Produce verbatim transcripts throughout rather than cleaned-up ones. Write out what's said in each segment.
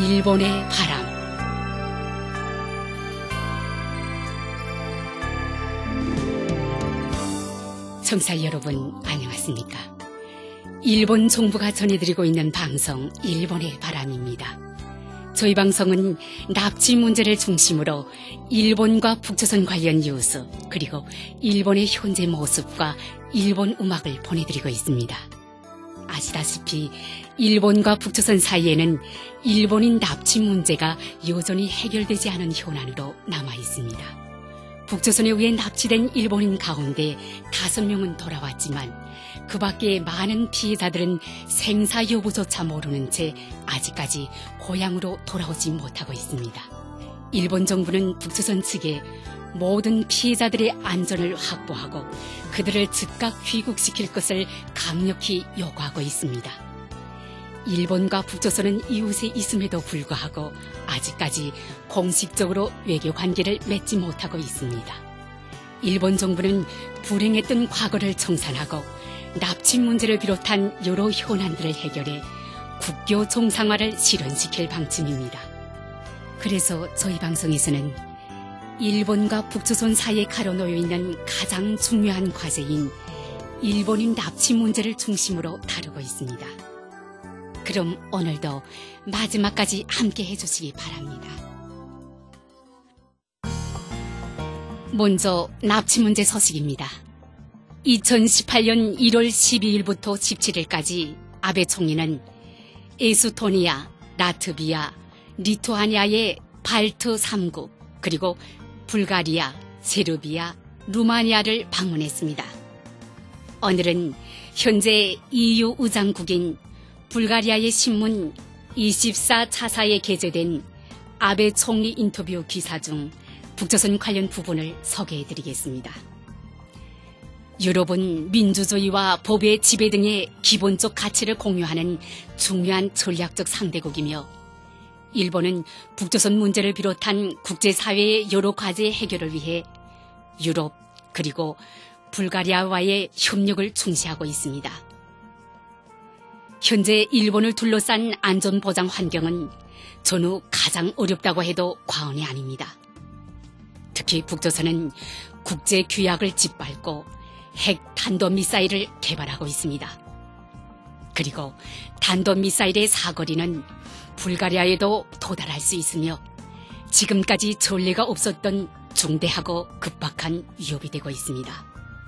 일본의 바람. 청취자 여러분, 안녕하십니까? 일본 정부가 전해드리고 있는 방송 일본의 바람입니다. 저희 방송은 납치 문제를 중심으로 일본과 북조선 관련 뉴스, 그리고 일본의 현재 모습과 일본 음악을 보내드리고 있습니다. 아시다시피 일본과 북조선 사이에는 일본인 납치 문제가 여전히 해결되지 않은 현안으로 남아 있습니다. 북조선에 의해 납치된 일본인 가운데 다섯 명은 돌아왔지만 그 밖에 많은 피해자들은 생사 여부조차 모르는 채 아직까지 고향으로 돌아오지 못하고 있습니다. 일본 정부는 북조선 측에 모든 피해자들의 안전을 확보하고 그들을 즉각 귀국시킬 것을 강력히 요구하고 있습니다. 일본과 북조선은 이웃에 있음에도 불구하고 아직까지 공식적으로 외교 관계를 맺지 못하고 있습니다. 일본 정부는 불행했던 과거를 청산하고 납치 문제를 비롯한 여러 현안들을 해결해 국교 정상화를 실현시킬 방침입니다. 그래서 저희 방송에서는 일본과 북조선 사이에 가로놓여 있는 가장 중요한 과제인 일본인 납치 문제를 중심으로 다루고 있습니다. 그럼 오늘도 마지막까지 함께 해주시기 바랍니다. 먼저 납치 문제 소식입니다. 이천십팔 년 일월 십이일부터 십칠일까지 아베 총리는 에스토니아, 라트비아, 리투아니아의 발트 삼 국, 그리고 불가리아, 세르비아, 루마니아를 방문했습니다. 오늘은 현재 이유 의장국인 불가리아의 신문 이십사 차사에 게재된 아베 총리 인터뷰 기사 중 북조선 관련 부분을 소개해드리겠습니다. 유럽은 민주주의와 법의 지배 등의 기본적 가치를 공유하는 중요한 전략적 상대국이며 일본은 북조선 문제를 비롯한 국제사회의 여러 과제 해결을 위해 유럽 그리고 불가리아와의 협력을 중시하고 있습니다. 현재 일본을 둘러싼 안전보장 환경은 전후 가장 어렵다고 해도 과언이 아닙니다. 특히 북조선은 국제 규약을 짓밟고 핵 탄도미사일을 개발하고 있습니다. 그리고 탄도미사일의 사거리는 불가리아에도 도달할 수 있으며 지금까지 전례가 없었던 중대하고 급박한 위협이 되고 있습니다.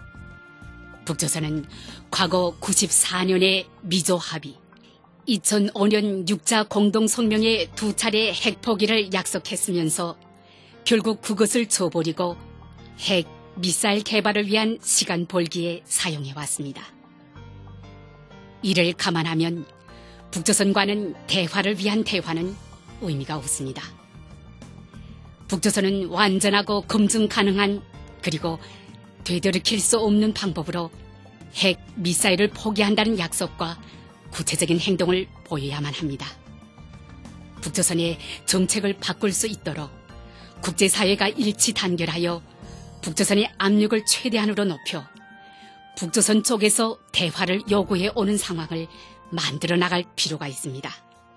북조선은 과거 구십사 년의 미조 합의, 이천오 년 육자 공동성명에 두 차례 핵 포기를 약속했으면서 결국 그것을 저버리고 핵 미사일 개발을 위한 시간 벌기에 사용해왔습니다. 이를 감안하면 북조선과는 대화를 위한 대화는 의미가 없습니다. 북조선은 완전하고 검증 가능한 그리고 되돌이킬 수 없는 방법으로 핵 미사일을 포기한다는 약속과 구체적인 행동을 보여야만 합니다. 북조선의 정책을 바꿀 수 있도록 국제사회가 일치 단결하여 북조선의 압력을 최대한으로 높여 북조선 쪽에서 대화를 요구해 오는 상황을 만들어 나갈 필요가 있습니다.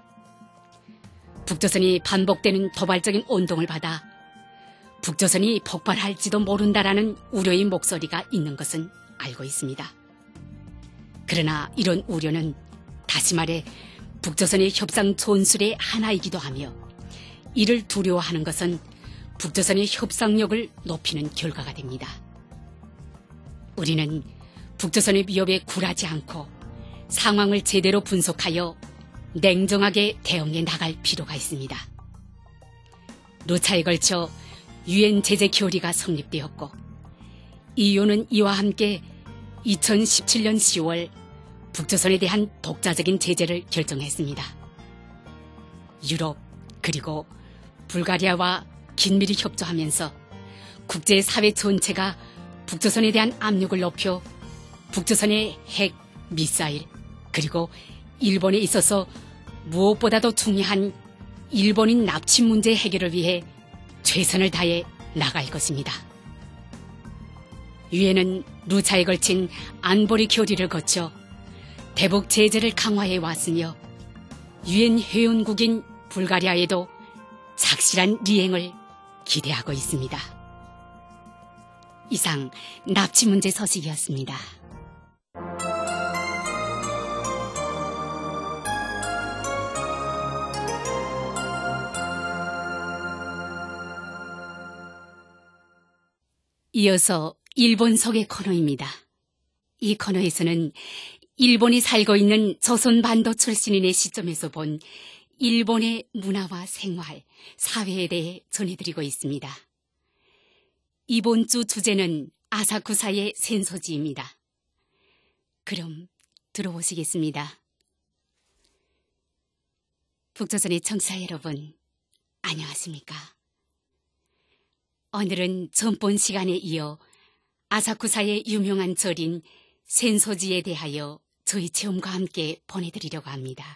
북조선이 반복되는 도발적인 운동을 받아 북조선이 폭발할지도 모른다라는 우려의 목소리가 있는 것은 알고 있습니다. 그러나 이런 우려는 다시 말해 북조선의 협상 전술의 하나이기도 하며 이를 두려워하는 것은 북조선의 협상력을 높이는 결과가 됩니다. 우리는 북조선의 위협에 굴하지 않고 상황을 제대로 분석하여 냉정하게 대응해 나갈 필요가 있습니다. 루차에 걸쳐 유엔 제재 결의가 성립되었고 이유는 이와 함께 이천십칠 년 시월 북조선에 대한 독자적인 제재를 결정했습니다. 유럽 그리고 불가리아와 긴밀히 협조하면서 국제사회 전체가 북조선에 대한 압력을 높여 북조선의 핵, 미사일 그리고 일본에 있어서 무엇보다도 중요한 일본인 납치 문제 해결을 위해 최선을 다해 나갈 것입니다. 유엔은 루차에 걸친 안보리 결의를 거쳐 대북 제재를 강화해 왔으며 유엔 회원국인 불가리아에도 착실한 리행을 기대하고 있습니다. 이상 납치문제 서식이었습니다. 이어서 일본 소개 코너입니다. 이 코너에서는 일본이 살고 있는 조선반도 출신인의 시점에서 본 일본의 문화와 생활, 사회에 대해 전해드리고 있습니다. 이번 주 주제는 아사쿠사의 센소지입니다. 그럼 들어보시겠습니다. 북조선의 청취자 여러분, 안녕하십니까? 오늘은 전번 시간에 이어 아사쿠사의 유명한 절인 센소지에 대하여 저희 체험과 함께 보내드리려고 합니다.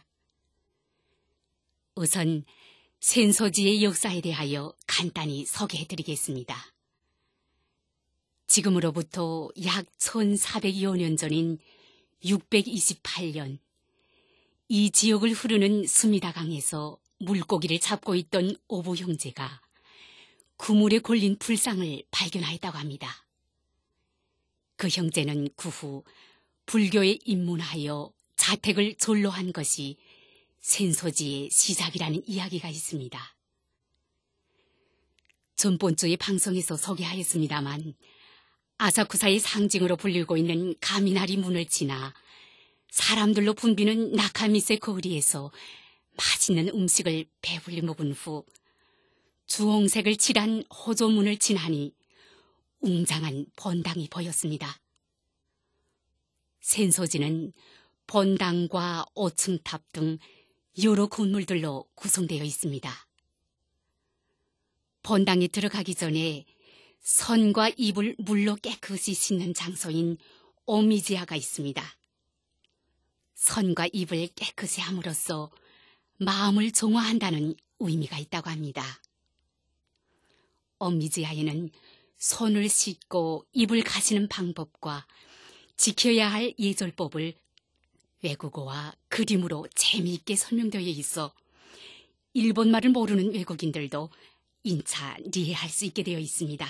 우선 센소지의 역사에 대하여 간단히 소개해드리겠습니다. 지금으로부터 약 천사백여 년 전인 육백이십팔 년, 이 지역을 흐르는 스미다강에서 물고기를 잡고 있던 오부 형제가 그물에 걸린 불상을 발견하였다고 합니다. 그 형제는 그 후 불교에 입문하여 자택을 절로 한 것이 센소지의 시작이라는 이야기가 있습니다. 전번 주에 방송에서 소개하였습니다만 아사쿠사의 상징으로 불리고 있는 가미나리 문을 지나 사람들로 붐비는 나카미세 거리에서 맛있는 음식을 배불리 먹은 후 주홍색을 칠한 호조문을 지나니 웅장한 본당이 보였습니다. 센소지는 본당과 오층탑 등 여러 건물들로 구성되어 있습니다. 본당에 들어가기 전에 손과 입을 물로 깨끗이 씻는 장소인 오미지야가 있습니다. 손과 입을 깨끗이 함으로써 마음을 정화한다는 의미가 있다고 합니다. 오미지야에는 손을 씻고 입을 가시는 방법과 지켜야 할 예절법을 외국어와 그림으로 재미있게 설명되어 있어 일본말을 모르는 외국인들도 인차 이해할 수 있게 되어 있습니다.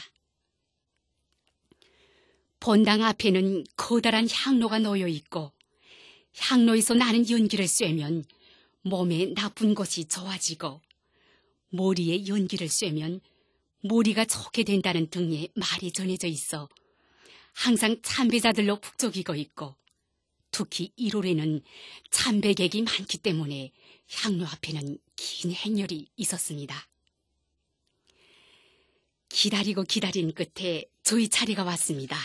본당 앞에는 커다란 향로가 놓여 있고 향로에서 나는 연기를 쐬면 몸에 나쁜 것이 좋아지고 머리에 연기를 쐬면 머리가 좋게 된다는 등의 말이 전해져 있어 항상 참배자들로 북적이고 있고 특히 일월에는 참배객이 많기 때문에 향로 앞에는 긴 행렬이 있었습니다. 기다리고 기다린 끝에 저희 차례가 왔습니다.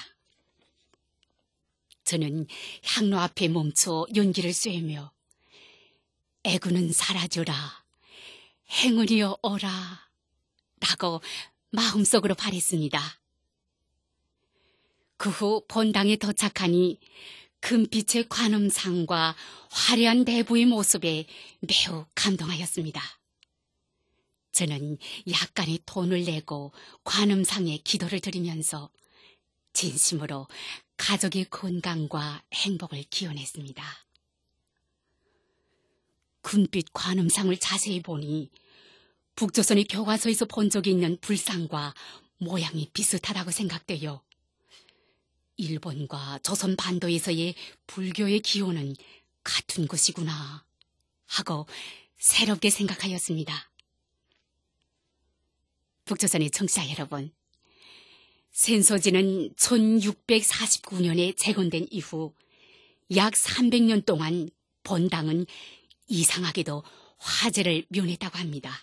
저는 향로 앞에 멈춰 연기를 쐬며 애구는 사라져라, 행운이여 오라 라고 마음속으로 바랬습니다. 그 후 본당에 도착하니 금빛의 관음상과 화려한 내부의 모습에 매우 감동하였습니다. 저는 약간의 돈을 내고 관음상에 기도를 드리면서 진심으로 가족의 건강과 행복을 기원했습니다. 금빛 관음상을 자세히 보니 북조선의 교과서에서 본 적이 있는 불상과 모양이 비슷하다고 생각되어 일본과 조선 반도에서의 불교의 기원은 같은 것이구나 하고 새롭게 생각하였습니다. 북조선의 청취자 여러분, 센소지는 천육백사십구 년에 재건된 이후 약 삼백 년 동안 본당은 이상하게도 화재를 면했다고 합니다.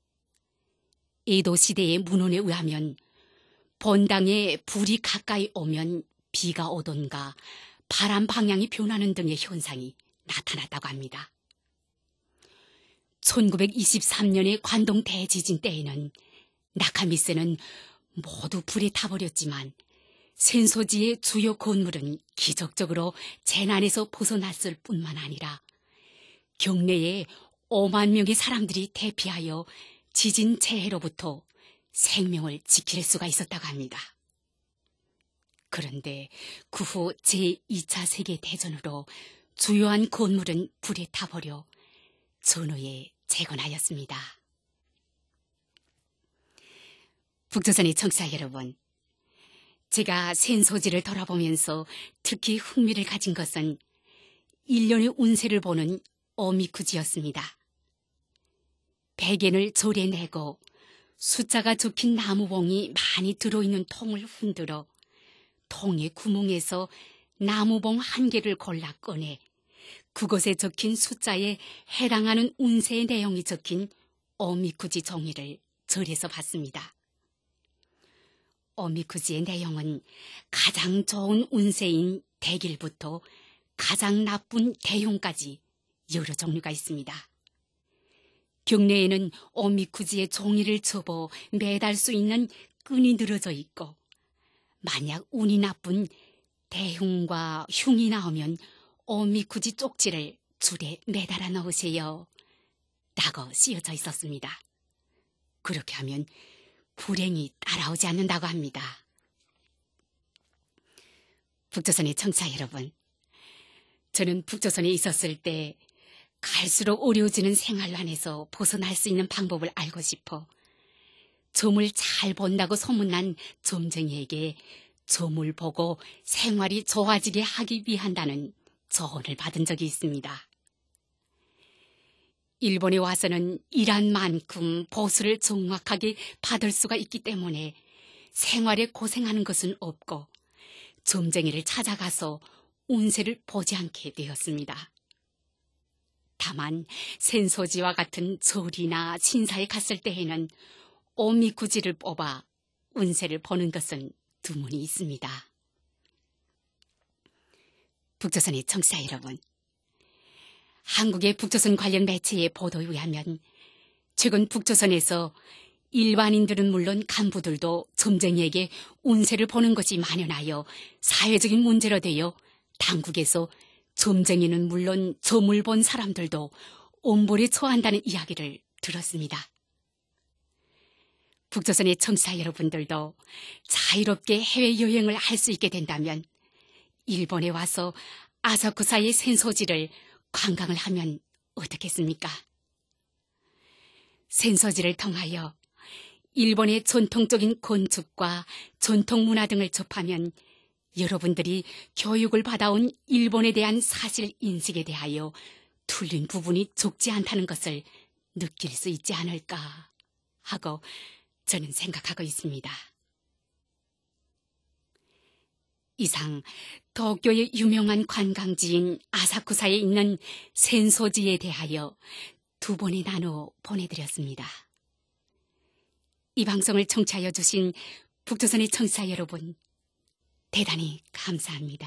에도 시대의 문헌에 의하면 본당에 불이 가까이 오면 비가 오던가 바람 방향이 변하는 등의 현상이 나타났다고 합니다. 천구백이십삼 년의 관동 대지진 때에는 나카미세는 모두 불에 타버렸지만 센소지의 주요 건물은 기적적으로 재난에서 벗어났을 뿐만 아니라 경내에 오만 명의 사람들이 대피하여 지진 재해로부터 생명을 지킬 수가 있었다고 합니다. 그런데 그 후 제이 차 세계대전으로 주요한 건물은 불에 타버려 전후에 재건하였습니다. 북조선의 청취자 여러분, 제가 센소지를 돌아보면서 특히 흥미를 가진 것은 일년의 운세를 보는 어미쿠지였습니다. 백엔을 조래내고 숫자가 적힌 나무봉이 많이 들어있는 통을 흔들어 통의 구멍에서 나무봉 한 개를 골라 꺼내 그것에 적힌 숫자에 해당하는 운세의 내용이 적힌 어미쿠지 종이를 절에서 봤습니다. 어미쿠지의 내용은 가장 좋은 운세인 대길부터 가장 나쁜 대흉까지 여러 종류가 있습니다. 경내에는 어미쿠지의 종이를 접어 매달 수 있는 끈이 늘어져 있고 만약 운이 나쁜 대흉과 흉이 나오면 어미쿠지 쪽지를 줄에 매달아 넣으세요 라고 쓰여져 있었습니다. 그렇게 하면 불행이 따라오지 않는다고 합니다. 북조선의 청취자 여러분, 저는 북조선에 있었을 때 갈수록 어려워지는 생활난에서 벗어날 수 있는 방법을 알고 싶어 점을 잘 본다고 소문난 점쟁이에게 점을 보고 생활이 좋아지게 하기 위한다는 조언을 받은 적이 있습니다. 일본에 와서는 일한 만큼 보수를 정확하게 받을 수가 있기 때문에 생활에 고생하는 것은 없고 점쟁이를 찾아가서 운세를 보지 않게 되었습니다. 다만 센소지와 같은 절이나 신사에 갔을 때에는 오미쿠지를 뽑아 운세를 보는 것은 드문이 있습니다. 북조선의 청취자 여러분, 한국의 북조선 관련 매체의 보도에 의하면 최근 북조선에서 일반인들은 물론 간부들도 점쟁이에게 운세를 보는 것이 만연하여 사회적인 문제로 되어 당국에서 점쟁이는 물론 점을 본 사람들도 엄벌에 처한다는 이야기를 들었습니다. 북조선의 청취자 여러분들도 자유롭게 해외여행을 할 수 있게 된다면 일본에 와서 아사쿠사의 센소지를 관광을 하면 어떻겠습니까? 센소지를 통하여 일본의 전통적인 건축과 전통 문화 등을 접하면 여러분들이 교육을 받아온 일본에 대한 사실 인식에 대하여 틀린 부분이 적지 않다는 것을 느낄 수 있지 않을까 하고 저는 생각하고 있습니다. 이상 도쿄의 유명한 관광지인 아사쿠사에 있는 센소지에 대하여 두 번에 나누어 보내드렸습니다. 이 방송을 청취하여 주신 북조선의 청취자 여러분, 대단히 감사합니다.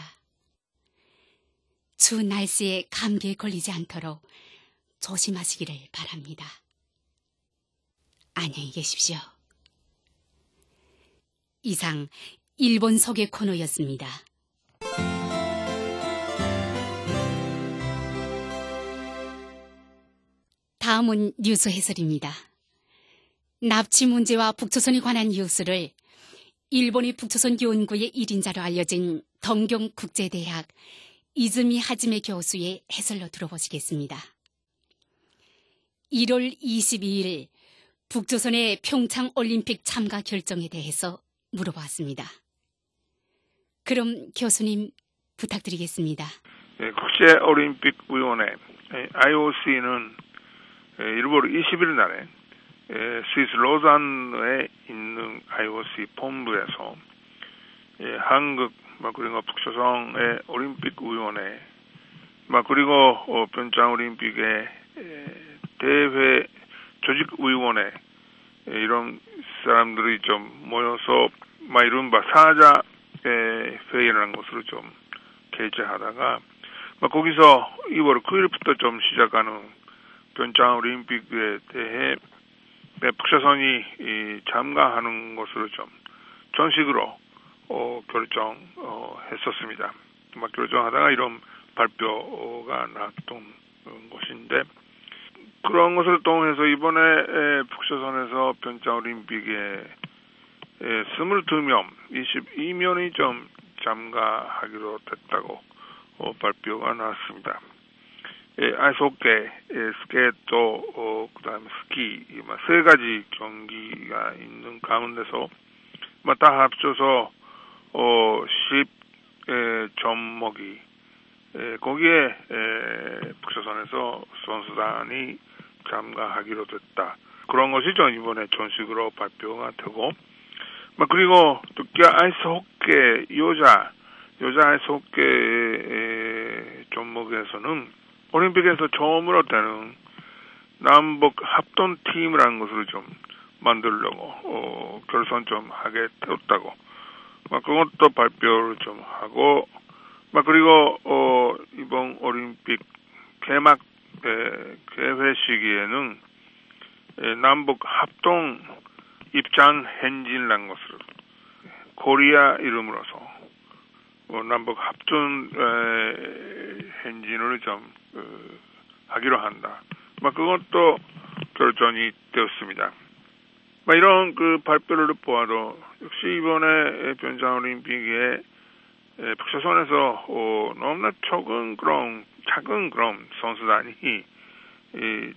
추운 날씨에 감기에 걸리지 않도록 조심하시기를 바랍니다. 안녕히 계십시오. 이상 일본 소개 코너였습니다. 다음은 뉴스 해설입니다. 납치 문제와 북조선에 관한 뉴스를 일본의 북조선 연구의 일인자로 알려진 동경국제대학 이즈미 하지메 교수의 해설로 들어보시겠습니다. 일월 이십이일 북조선의 평창올림픽 참가 결정에 대해서 물어봤습니다. 그럼 교수님 부탁드리겠습니다. 네, 국제올림픽위원회 아이오씨는 일월 이십일 날에 스위스 로잔에 있는 아이오씨 본부에서 한국 그리고 북조선의 올림픽위원회 그리고 평창올림픽의 대회 조직위원회 이런 사람들이 좀 모여서 이른바 사자 회의라는 것으로 좀 개최하다가 거기서 이월 구일부터 좀 시작하는 평창올림픽에 대해 북조선이 참가하는 것으로 좀 정식으로 어, 결정했었습니다. 어, 결정하다가 이런 발표가 나왔던 것인데 그런 것을 통해서 이번에 북조선에서 평창올림픽에 이십이 명, 이십이 명이 좀 참가하기로 됐다고 어, 발표가 나왔습니다. 예, 아이스호키, 예, 스케이트, 어, 그다음에 스키, 세 가지 경기가 있는 가운데서 다 합쳐서 어, 십 종목이 예, 거기에 에, 북조선에서 선수단이 참가하기로 됐다. 그런 것이 좀 이번에 정식으로 발표가 되고, 막 그리고 특히 아이스호키 여자 여자 아이스호키 종목에서는 올림픽에서 처음으로 되는 남북 합동 팀이라는 것을 좀 만들려고 어, 결선 좀 하게 되었다고. 막 그것도 발표를 좀 하고, 막 그리고 어, 이번 올림픽 개막 에, 개회 시기에는 에, 남북 합동 입장 행진이라는 것을 코리아 이름으로서 어, 남북 합동 행진을 좀 어, 하기로 한다. 막 그것도 결정이 되었습니다. 막 이런 그 발표를 보아도 역시 이번에 평창 올림픽에 북조선에서 어, 너무나 적은 그런 작은 그런 선수단이 이,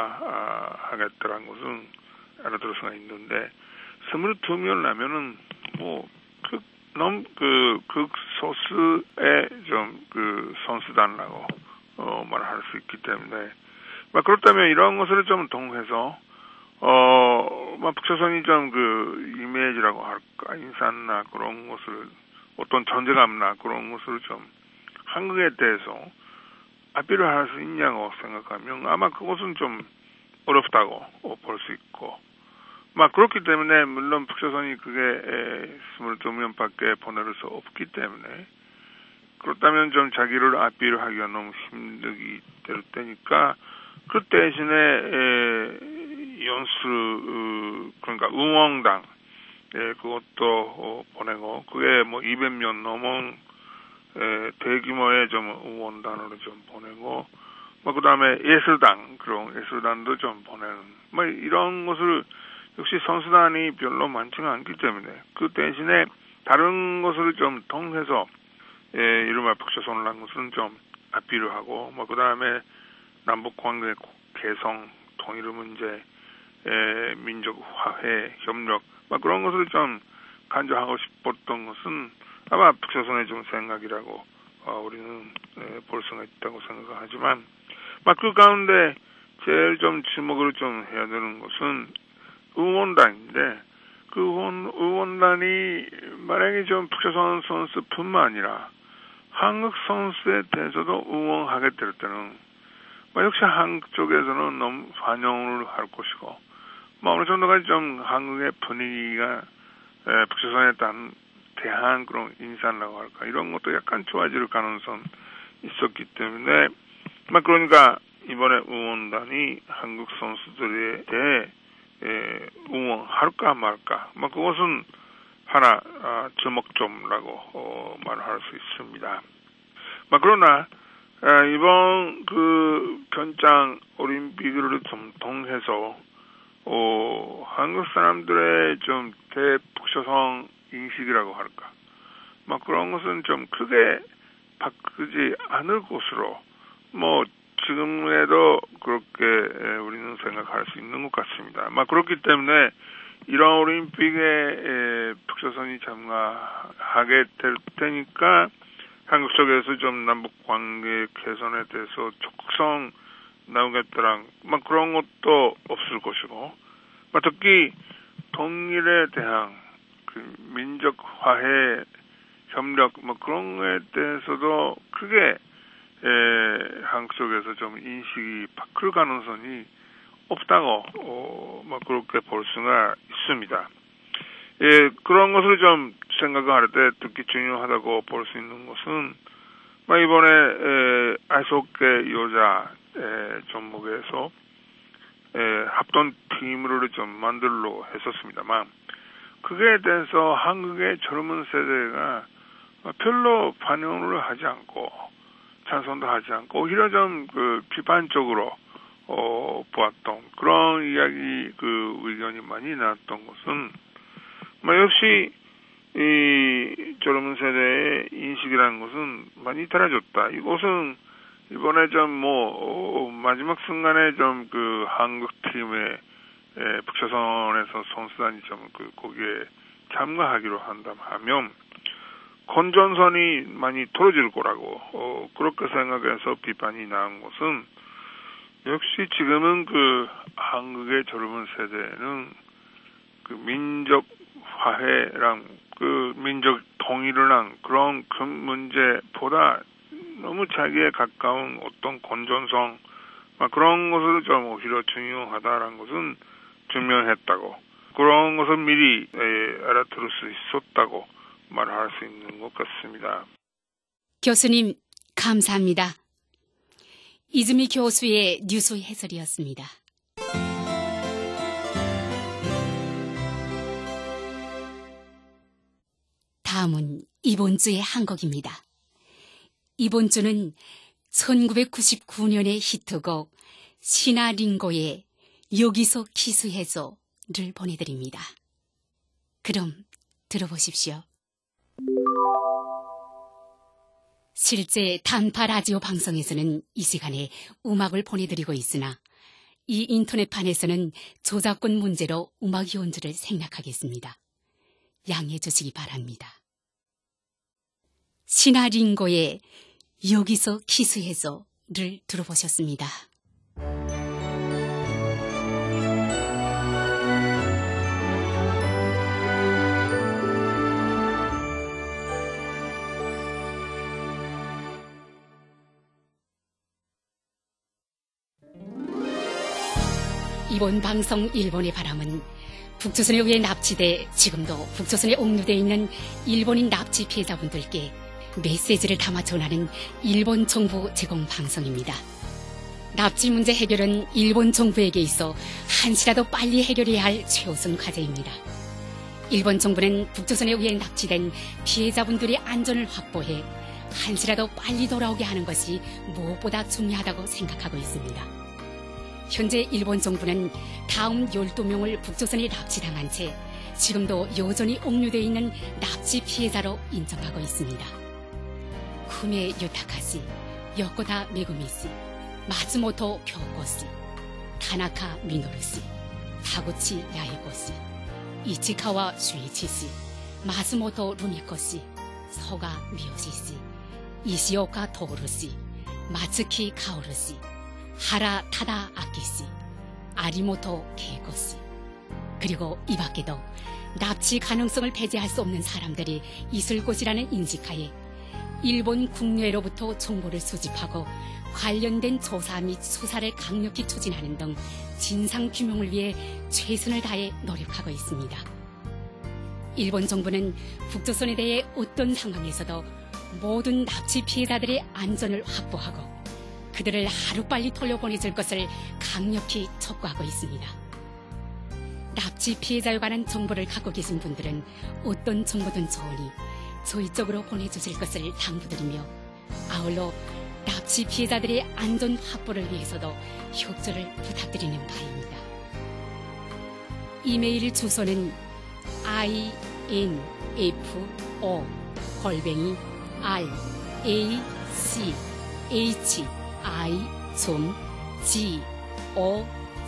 참가하겠다는 것은 알아들을 수가 있는데 스물두 명 라면은 뭐 그 너무 그 극소수의 좀 그 선수단이라고 어, 말할 수 있기 때문에 막 그렇다면 이런 것을 좀 통해서 어, 막 북조선이 좀 그 이미지라고 할까 인사나 그런 것을 어떤 존재감나 그런 것을 좀 한국에 대해서 아피를 할 수 있냐고 생각하면 아마 그것은 좀 어렵다고 볼 수 있고, 막 그렇기 때문에 물론 북조선이 그게 스물두 명밖에 보낼 수 없기 때문에 그렇다면 좀 자기를 아피를 하기가 너무 힘들기 될 테니까 그 대신에 에, 연수 그러니까 응원당 예, 그것도 보내고 그게 뭐 이백 명 넘은 에, 대규모의 좀 응원단으로 좀 보내고 뭐 그다음에 예술단 그런 예술단도 좀 보내는 뭐 이런 것을 역시 선수단이 별로 많지가 않기 때문에 그 대신에 다른 것을 좀 통해서 예, 이른바 북조선을 한 것은 좀 아피를 하고 뭐 그다음에 남북 관계 개성, 통일 문제, 에, 민족 화해, 협력, 막 그런 것을 좀 간주하고 싶었던 것은 아마 북조선의 좀 생각이라고 어, 우리는 에, 볼 수가 있다고 생각하지만, 막 그 가운데 제일 좀 주목을 좀 해야 되는 것은 응원단인데 그 응원, 응원단이 만약에 좀 북조선 선수뿐만 아니라 한국 선수에 대해서도 응원하게 될 때는 역시 한국 쪽에서는 너무 환영을 할 것이고, 뭐 어느 정도까지 좀 한국의 분위기가 에, 북조선에 대한, 대한 그런 인사라고 할까 이런 것도 약간 좋아질 가능성 있었기 때문에, 막 그러니까 이번에 응원단이 한국 선수들에 대해 에, 응원할까 말까, 막 그것은 하나 아, 주목점이라고 어, 말할 수 있습니다. 막 그러나 아, 이번 그 평창 올림픽을 좀 통해서 어, 한국 사람들의 좀 대북조선 인식이라고 할까, 막 그런 것은 좀 크게 바꾸지 않을 것으로 뭐 지금에도 그렇게 우리는 생각할 수 있는 것 같습니다. 막 그렇기 때문에 이런 올림픽에 북조선이 참가하게 될 테니까 한국 쪽에서 좀 남북 관계 개선에 대해서 적극성 나오겠다랑 막 그런 것도 없을 것이고, 막 특히 통일에 대한 그 민족 화해 협력 뭐 그런 거에 대해서도 크게 에, 한국 쪽에서 좀 인식이 바뀔 가능성이 없다고 어, 막 그렇게 볼 수가 있습니다. 예, 그런 것을 좀 생각을 할 때 특히 중요하다고 볼 수 있는 것은, 막 이번에, 에, 아이스호키 여자, 에, 종목에서, 에, 합동 팀을 좀 만들려 했었습니다만, 그에 대해서 한국의 젊은 세대가 별로 반영을 하지 않고, 찬성도 하지 않고, 오히려 좀 그 비판적으로, 어, 보았던 그런 이야기, 그 의견이 많이 나왔던 것은, 뭐 역시 이 젊은 세대의 인식이라는 것은 많이 달라졌다. 이것은 이번에 좀 뭐 마지막 순간에 좀 그 한국 팀의 에, 북조선에서 선수단이 좀 그 거기에 참가하기로 한다면 건전선이 많이 떨어질 거라고 어, 그렇게 생각해서 비판이 나온 것은 역시 지금은 그 한국의 젊은 세대는 그 민족 화해랑 그 민족 통일이랑 그런 큰 문제보다 너무 자기에 가까운 어떤 건전성 그런 것을 좀 오히려 중요하다라는 것은 증명했다고 그런 것을 미리 에, 알아들을 수 있었다고 말할 수 있는 것 같습니다. 교수님 감사합니다. 이즈미 교수의 뉴스 해설이었습니다. 다음은 이번 주의 한곡입니다. 이번 주는 천구백구십구 년의 히트곡 신화링고의 여기서 키스해줘를 보내드립니다. 그럼 들어보십시오. 실제 단파 라디오 방송에서는 이 시간에 음악을 보내드리고 있으나 이 인터넷판에서는 저작권 문제로 음악 연주를 생략하겠습니다. 양해해 주시기 바랍니다. 신화링고의 여기서 키스해줘를 들어보셨습니다. 이번 방송 일본의 바람은 북조선에 의해 납치돼 지금도 북조선에 옥류되어 있는 일본인 납치 피해자분들께 메시지를 담아 전하는 일본 정부 제공 방송입니다. 납치 문제 해결은 일본 정부에게 있어 한시라도 빨리 해결해야 할 최우선 과제입니다. 일본 정부는 북조선에 의해 납치된 피해자분들의 안전을 확보해 한시라도 빨리 돌아오게 하는 것이 무엇보다 중요하다고 생각하고 있습니다. 현재 일본 정부는 다음 열두 명을 북조선에 납치당한 채 지금도 여전히 옥류되어 있는 납치 피해자로 인정하고 있습니다. 쿠메 요타카시, 요코다 메구미씨, 마츠모토 교코씨, 타나카 미노루씨, 타구치 야에고씨, 이치카와 슈이치씨, 마츠모토 루미코씨, 서가 미요시씨, 이시오카 토루씨, 마츠키 카오루씨, 하라 타다 아키씨, 아리모토 케이코씨, 그리고 이 밖에도 납치 가능성을 배제할 수 없는 사람들이 있을 곳이라는 인식하에 일본 국내로부터 정보를 수집하고 관련된 조사 및 수사를 강력히 추진하는 등 진상규명을 위해 최선을 다해 노력하고 있습니다. 일본 정부는 북조선에 대해 어떤 상황에서도 모든 납치 피해자들의 안전을 확보하고 그들을 하루빨리 돌려보내줄 것을 강력히 촉구하고 있습니다. 납치 피해자에 관한 정보를 갖고 계신 분들은 어떤 정보든 좋으니 저희 쪽으로 보내주실 것을 당부드리며 아울러 납치 피해자들의 안전 확보를 위해서도 협조를 부탁드리는 바입니다. 이메일 주소는 아이엔에프오 골뱅이 알에이치에이치 아이 지 오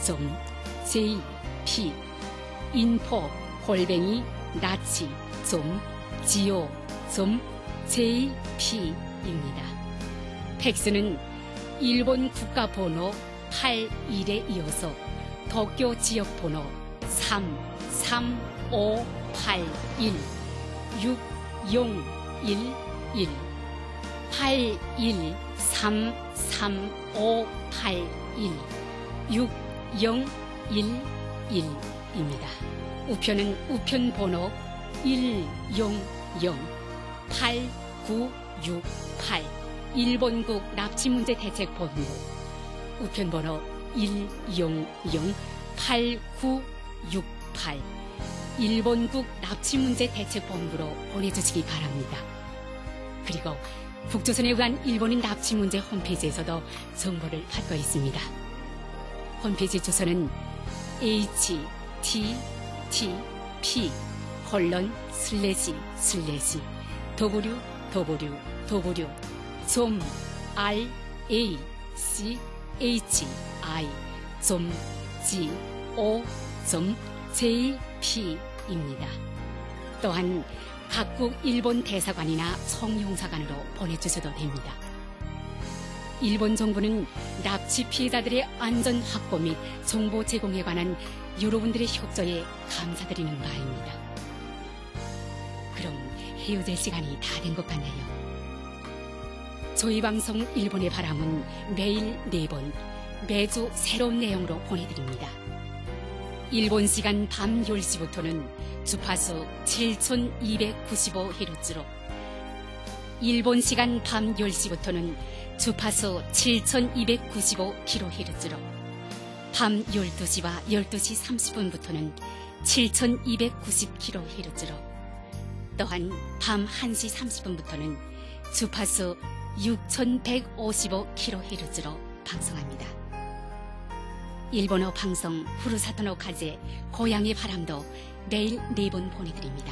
제이 피 인포 골뱅이 나치 지 오 제이 피입니다. 팩스는 일본 국가번호 팔십일에 이어서 도쿄 지역번호 삼 삼 오 팔 일 육 영 일 일 팔일 삼 삼 오 팔 일 육 영 일 일입니다. 우편은 우편 번호 일영영 팔구육팔 일본국 납치문제대책본부 우편 번호 일영영 팔구육팔 일본국 납치문제대책본부로 보내주시기 바랍니다. 그리고 북조선에 의한 일본인 납치 문제 홈페이지에서도 정보를 받고 있습니다. 홈페이지 주소는 에이치티티피 콜론 슬래시 슬래시 더블유 더블유 더블유 점 알에이치 a c h i g o j p 입니다. 또한 각국 일본 대사관이나 성용사관으로 보내주셔도 됩니다. 일본 정부는 납치 피해자들의 안전 확보 및 정보 제공에 관한 여러분들의 협조에 감사드리는 바입니다. 그럼 헤어질 시간이 다 된 것 같네요. 저희 방송 일본의 바람은 매일 네 번, 매주 새로운 내용으로 보내드립니다. 일본 시간 밤 열 시부터는 주파수 칠천이백구십오 헤르츠로, 일본 시간 밤 열 시부터는 주파수 칠천이백구십오 킬로헤르츠로, 밤 열두 시와 열두 시 삼십 분부터는 칠천이백구십 킬로헤르츠로, 또한 밤 한 시 삼십 분부터는 주파수 육천백오십오 킬로헤르츠로 방송합니다. 일본어 방송 후루사토노 카제 고향의 바람도 매일 네 번 보내드립니다.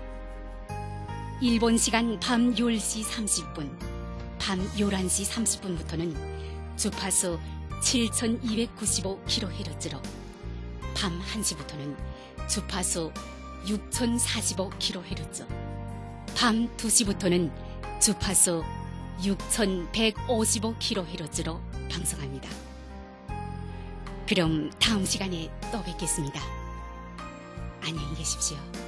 일본 시간 밤 열 시 삼십 분, 밤 열한 시 삼십 분부터는 주파수 칠천이백구십오 킬로헤르츠로, 밤 한 시부터는 주파수 육천사십오 킬로헤르츠, 밤 두 시부터는 주파수 육천백오십오 킬로헤르츠로 방송합니다. 그럼 다음 시간에 또 뵙겠습니다. 안녕히 계십시오.